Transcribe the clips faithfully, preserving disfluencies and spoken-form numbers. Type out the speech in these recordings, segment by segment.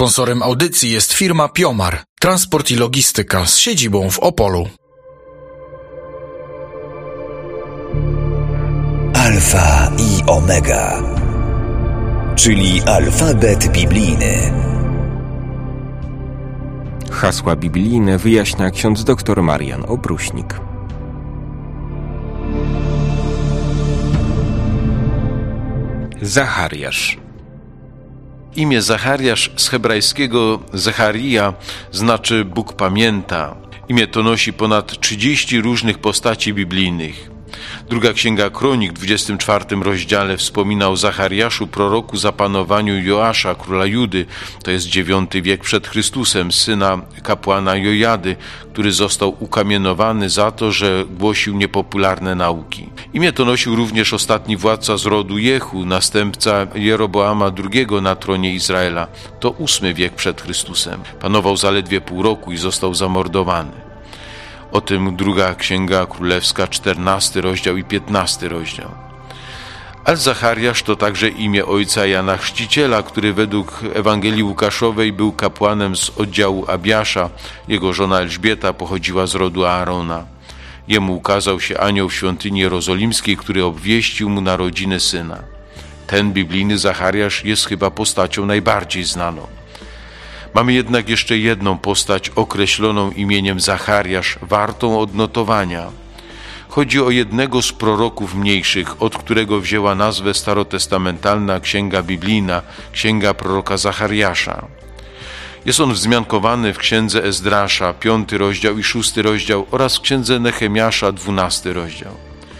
Sponsorem audycji jest firma Piomar, transport i logistyka z siedzibą w Opolu. Alfa i Omega, czyli alfabet biblijny. Hasła biblijne wyjaśnia ksiądz dr Marian Obruśnik. Zachariasz. Imię Zachariasz z hebrajskiego Zacharija znaczy Bóg pamięta. Imię to nosi ponad trzydzieści różnych postaci biblijnych. Druga Księga Kronik w dwudziestym czwartym rozdziale wspomina o Zachariaszu, proroku za panowaniu Joasza, króla Judy, to jest dziewiąty wiek przed Chrystusem, syna kapłana Jojady, który został ukamienowany za to, że głosił niepopularne nauki. Imię to nosił również ostatni władca z rodu Jehu, następca Jeroboama drugiego na tronie Izraela, to ósmy wiek przed Chrystusem. Panował zaledwie pół roku i został zamordowany. O tym druga Księga Królewska, czternasty rozdział i piętnasty rozdział. Ale Zachariasz to także imię ojca Jana Chrzciciela, który według Ewangelii Łukaszowej był kapłanem z oddziału Abiasza. Jego żona Elżbieta pochodziła z rodu Aarona. Jemu ukazał się anioł w świątyni jerozolimskiej, który obwieścił mu narodziny syna. Ten biblijny Zachariasz jest chyba postacią najbardziej znaną. Mamy jednak jeszcze jedną postać określoną imieniem Zachariasz, wartą odnotowania. Chodzi o jednego z proroków mniejszych, od którego wzięła nazwę starotestamentalna księga biblijna, księga proroka Zachariasza. Jest on wzmiankowany w księdze Ezdrasza, piąty rozdział i szósty rozdział oraz w księdze Nehemiasza, dwunasty rozdział.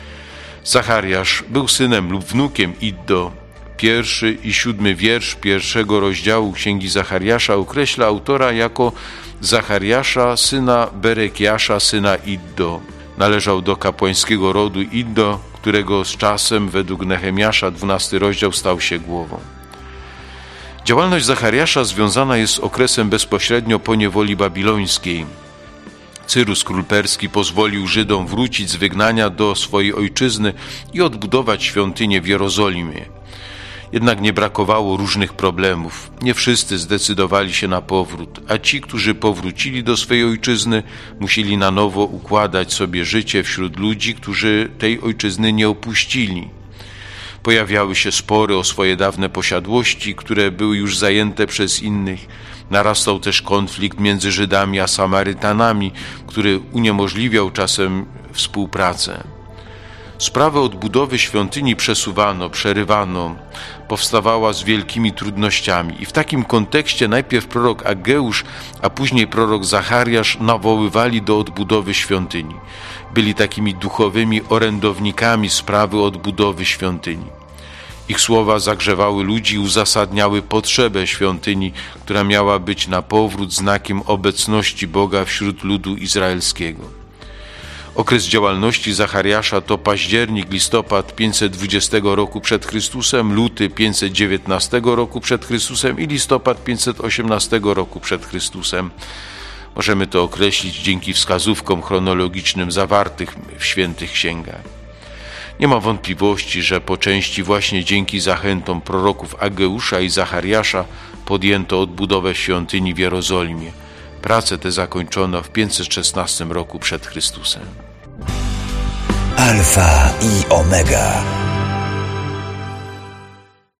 Zachariasz był synem lub wnukiem Iddo. Pierwszy i siódmy wiersz pierwszego rozdziału Księgi Zachariasza określa autora jako Zachariasza, syna Berekiasza, syna Iddo. Należał do kapłańskiego rodu Iddo, którego z czasem według Nehemiasza, dwunasty rozdział, stał się głową. Działalność Zachariasza związana jest z okresem bezpośrednio po niewoli babilońskiej. Cyrus, król perski, pozwolił Żydom wrócić z wygnania do swojej ojczyzny i odbudować świątynię w Jerozolimie. Jednak nie brakowało różnych problemów. Nie wszyscy zdecydowali się na powrót, a ci, którzy powrócili do swojej ojczyzny, musieli na nowo układać sobie życie wśród ludzi, którzy tej ojczyzny nie opuścili. Pojawiały się spory o swoje dawne posiadłości, które były już zajęte przez innych. Narastał też konflikt między Żydami a Samarytanami, który uniemożliwiał czasem współpracę. Sprawę odbudowy świątyni przesuwano, przerywano, powstawała z wielkimi trudnościami i w takim kontekście najpierw prorok Ageusz, a później prorok Zachariasz nawoływali do odbudowy świątyni. Byli takimi duchowymi orędownikami sprawy odbudowy świątyni. Ich słowa zagrzewały ludzi i uzasadniały potrzebę świątyni, która miała być na powrót znakiem obecności Boga wśród ludu izraelskiego. Okres działalności Zachariasza to październik, listopad pięćset dwudziestego roku przed Chrystusem, luty pięćset dziewiętnastego roku przed Chrystusem i listopad pięćset osiemnastego roku przed Chrystusem. Możemy to określić dzięki wskazówkom chronologicznym zawartych w świętych księgach. Nie ma wątpliwości, że po części właśnie dzięki zachętom proroków Ageusza i Zachariasza podjęto odbudowę świątyni w Jerozolimie. Pracę tę zakończono w pięćset szesnastym roku przed Chrystusem. Alfa i Omega.